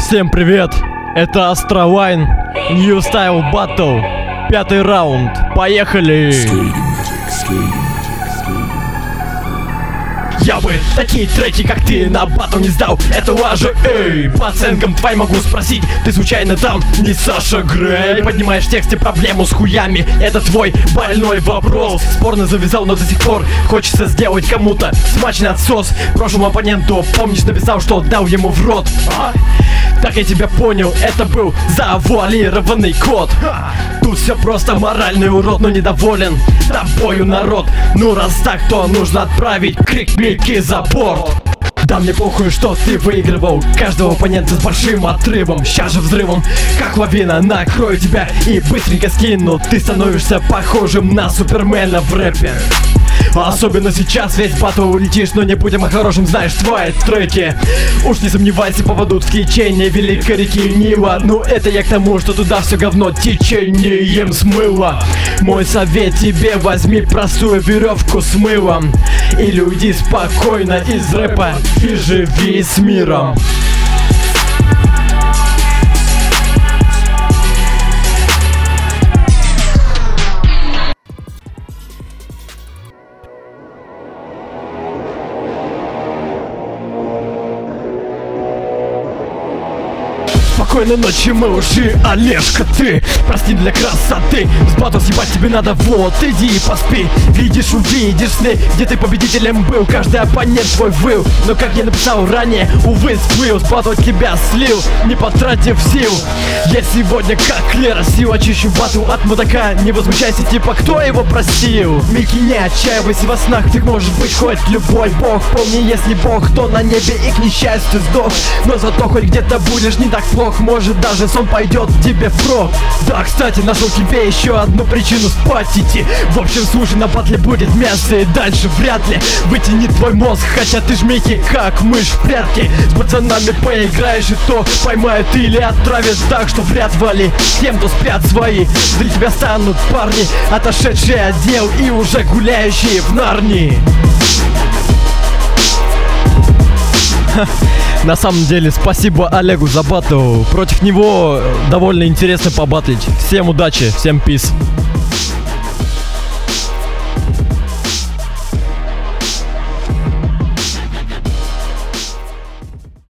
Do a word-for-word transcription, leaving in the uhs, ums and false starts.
Всем привет! Это Астравайн, New Style Battle, пятый раунд, поехали! Я бы такие треки, как ты, на батл не сдал. Этого же, эй, по оценкам твоим могу спросить, ты случайно там не Саша Грей? Поднимаешь в тексте проблему с хуями, это твой больной вопрос. Спорно завязал, но до сих пор хочется сделать кому-то смачный отсос. Прошлому оппоненту, помнишь, написал, что дал ему в рот, а? Так я тебя понял, это был завуалированный код. Тут все просто, моральный урод, но недоволен тобою народ. Ну раз так, то нужно отправить крик Мики за борт. Да мне похуй, что ты выигрывал каждого оппонента с большим отрывом. Сейчас же взрывом, как лавина, накрою тебя и быстренько скину. Ты становишься похожим на Супермена в рэпе. Особенно сейчас весь батл улетишь, но не будем о хорошем, знаешь, твои треки. Уж не сомневайся, поведут в течение великой реки Нила. Ну это я к тому, что туда все говно течением смыло. Мой совет тебе: возьми простую веревку с мылом или уйди спокойно из рэпа и живи с миром. Спокойной ночи, малыши, Олежка, ты прости для красоты. С батл съебать тебе надо, вот, иди и поспи. Видишь, увидишь сны, где ты победителем был. Каждый оппонент твой выл, но как я написал ранее, увы, сплыл. С батл тебя слил, не потратив сил. Я сегодня как Лера, сил очищу батл от мудака. Не возмущайся, типа, кто его просил? Мики, не отчаивайся во снах, ты можешь быть хоть любой бог. Помни, если бог, то на небе и к несчастью сдох. Но зато хоть где-то будешь не так плохо. Может даже сон пойдет тебе впрок. Да, кстати, нашел тебе еще одну причину спать идти. В общем, слушай, на батле будет мясо и дальше вряд ли вытянет твой мозг. Хотя ты ж, Мики, как мышь в прятки. С пацанами поиграешь и то поймают или отправят так, что вряд вали. С кем-то спят свои, для тебя станут парни, отошедшие от дел и уже гуляющие в Нарнии. На самом деле, спасибо Олегу за батл. Против него довольно интересно побатлить. Всем удачи, всем пиз.